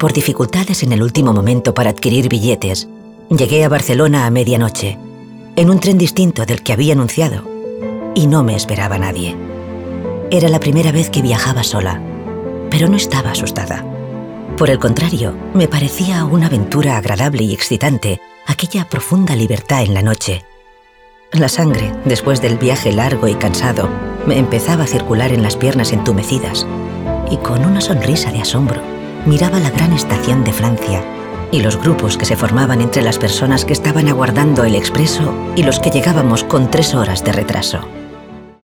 por dificultades en el último momento para adquirir billetes, llegué a Barcelona a medianoche, en un tren distinto del que había anunciado, y no me esperaba nadie. Era la primera vez que viajaba sola, pero no estaba asustada. Por el contrario, me parecía una aventura agradable y excitante, aquella profunda libertad en la noche. La sangre, después del viaje largo y cansado, me empezaba a circular en las piernas entumecidas, y con una sonrisa de asombro, miraba la gran estación de Francia y los grupos que se formaban entre las personas que estaban aguardando el expreso y los que llegábamos con 3 horas de retraso.